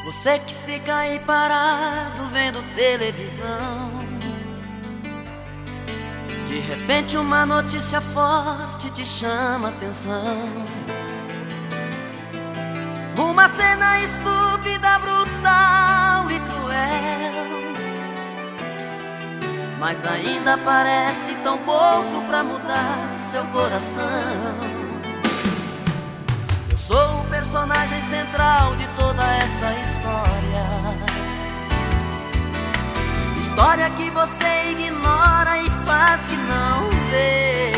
Você que fica aí parado vendo televisão, de repente uma notícia forte te chama a atenção. Uma cena estúpida, brutal e cruel, mas ainda parece tão pouco pra mudar seu coração. Eu sou o personagem central de toda essa história, história que você ignora e faz que não vê,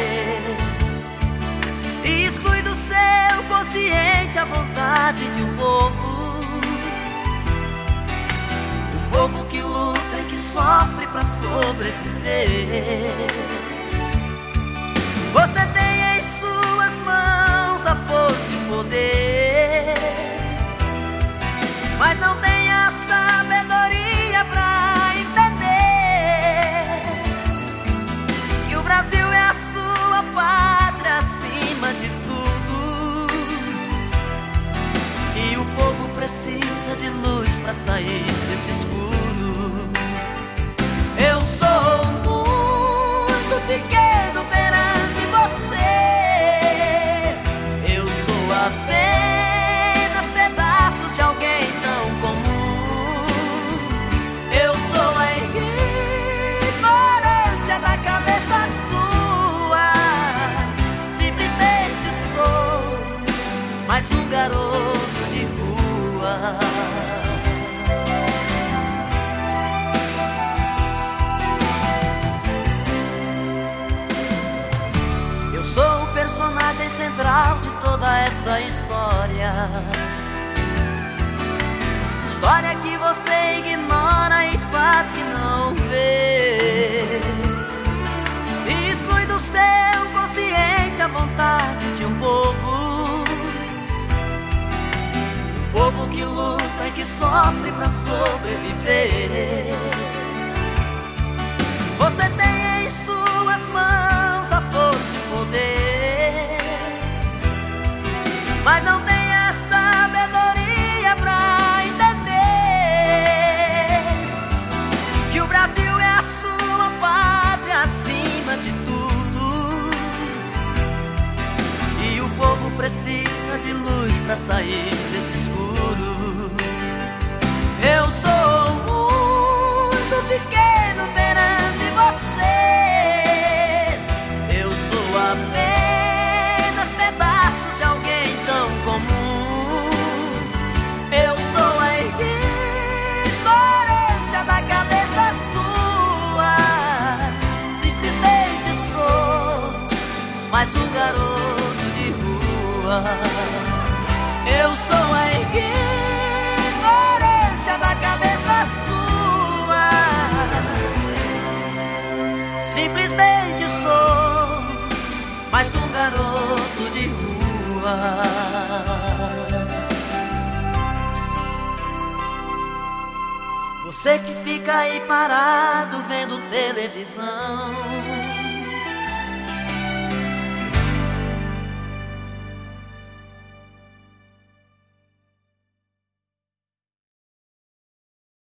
e exclui do seu consciente a vontade de um povo que luta e que sofre pra sobreviver. Você tem em suas mãos a força e o poder, mas não tem a sabedoria pra entender que o Brasil é a sua pátria acima de tudo, e o povo precisa de luz pra sair desse escuro. Eu sou muito pequeno perante você, eu sou apenas pedaços de alguém tão comum. Eu sou a ignorância da cabeça sua, simplesmente sou mais um garoto de rua. Eu sou o personagem central de toda essa história, história que você ignora e faz que não vê, e exclui do seu consciente a vontade de um povo que luta e que sofre pra sobreviver. Você tem em suas mãos a força e o poder, mas não tem a sabedoria pra entender que o Brasil é a sua pátria acima de tudo, e o povo precisa de luz pra sair desse escuro. Eu sou muito pequeno perante você, eu sou apenas pedaços de alguém tão comum. Eu sou a ignorância da cabeça sua, simplesmente sou mais um garoto de rua. Eu sou a ignorância da cabeça sua, simplesmente sou mais um garoto de rua. Você que fica aí parado vendo televisão,